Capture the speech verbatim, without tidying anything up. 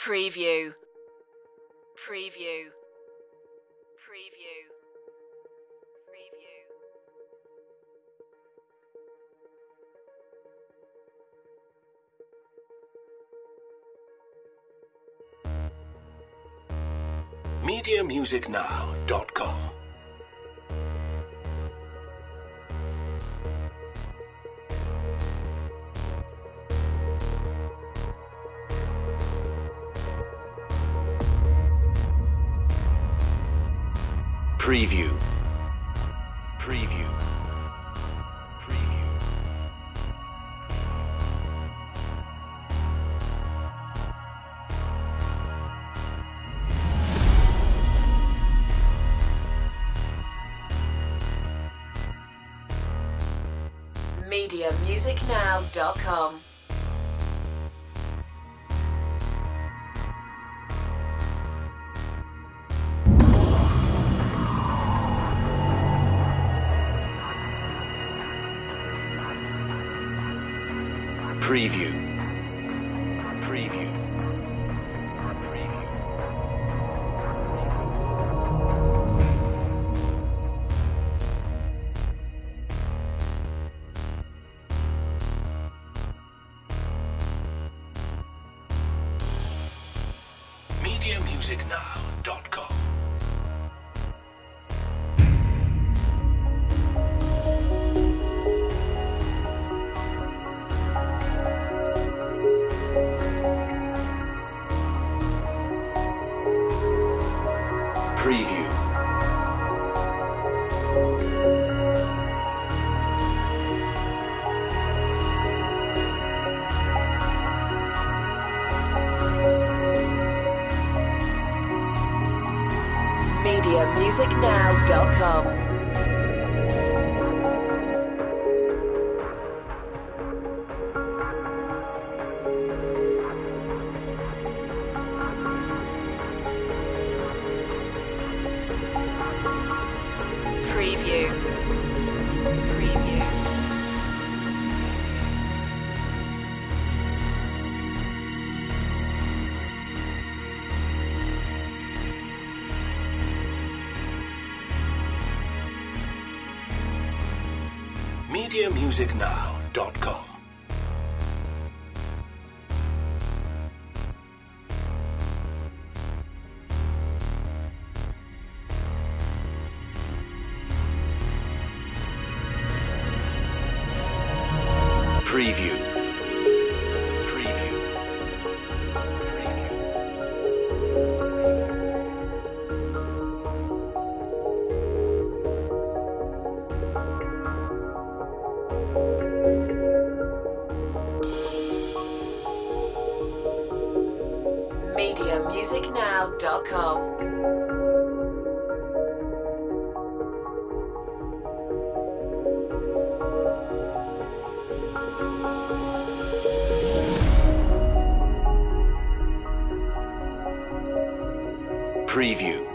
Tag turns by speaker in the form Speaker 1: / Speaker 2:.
Speaker 1: Preview. Preview. Preview. Preview.
Speaker 2: media music now dot com. Preview. Preview. Preview.
Speaker 1: media music now dot com.
Speaker 2: Preview. Preview. Preview. media music now dot com. Preview.
Speaker 1: media music now dot com. Preview. Preview.
Speaker 2: media music now dot com. Preview. Preview. Preview.
Speaker 1: media music now dot com.
Speaker 2: Preview.